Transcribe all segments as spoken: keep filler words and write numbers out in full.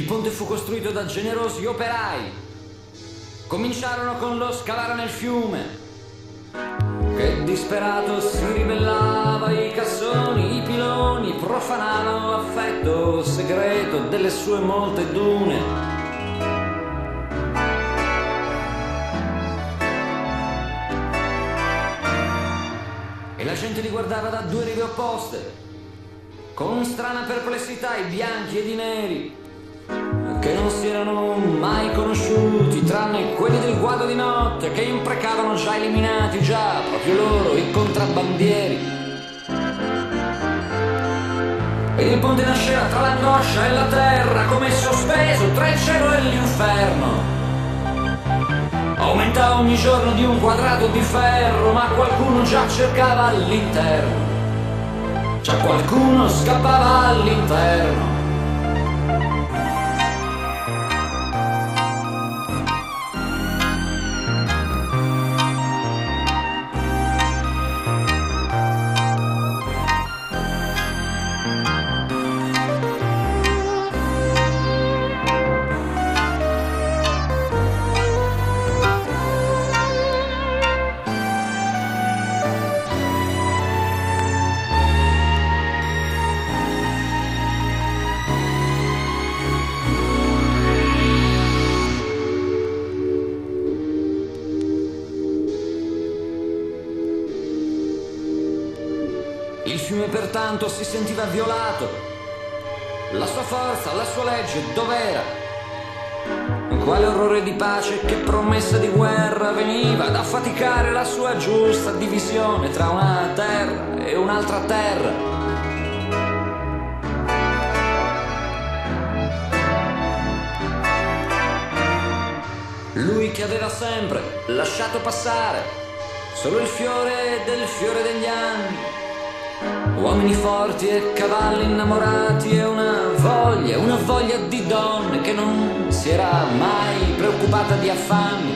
ponte fu costruito da generosi operai. Cominciarono con lo scavare nel fiume, che disperato si ribellava ai cassoni, i piloni profanavano l'affetto segreto delle sue molte dune. E la gente li guardava da due rive opposte, con strana perplessità, i bianchi ed i neri, che non si erano mai conosciuti, tranne quelli del guado di notte, che imprecavano già eliminati, già proprio loro, i contrabbandieri. E il ponte nasceva tra l'angoscia e la terra, come sospeso tra il cielo e l'inferno. Aumentava ogni giorno di un quadrato di ferro, ma qualcuno già cercava all'interno. Già qualcuno scappava all'interno. Il fiume pertanto si sentiva violato. La sua forza, la sua legge, dov'era? Quale orrore di pace, che promessa di guerra veniva ad affaticare la sua giusta divisione tra una terra e un'altra terra? Lui che aveva sempre lasciato passare solo il fiore del fiore degli anni, uomini forti e cavalli innamorati e una voglia, una voglia di donne che non si era mai preoccupata di affanni.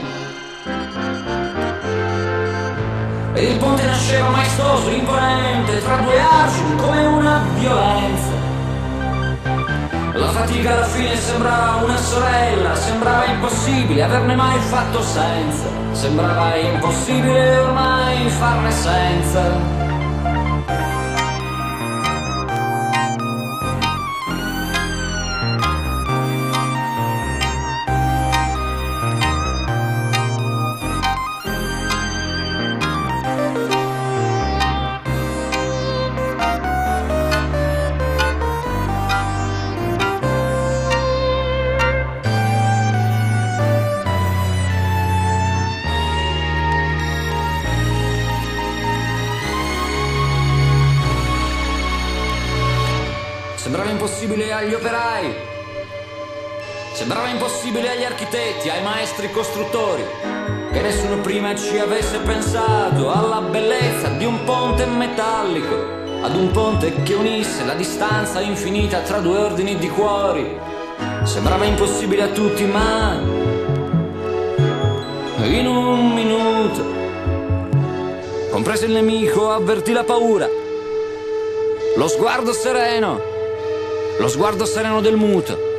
E il ponte nasceva maestoso, imponente, tra due argini come una violenza. La fatica alla fine sembrava una sorella, sembrava impossibile averne mai fatto senza, sembrava impossibile ormai farne senza. Sembrava impossibile agli operai, sembrava impossibile agli architetti, ai maestri costruttori, che nessuno prima ci avesse pensato alla bellezza di un ponte metallico, ad un ponte che unisse la distanza infinita tra due ordini di cuori. Sembrava impossibile a tutti, ma in un minuto comprese il nemico, avvertì la paura, lo sguardo sereno, lo sguardo sereno del muto.